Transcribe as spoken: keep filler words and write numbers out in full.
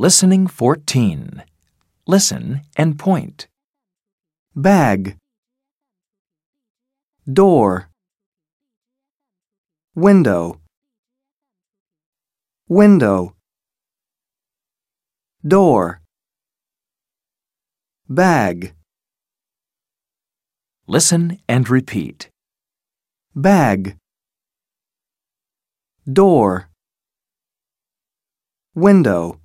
Listening fourteen. Listen and point. Bag. Door. Window. Window. Door. Bag. Listen and repeat. Bag. Door. Window.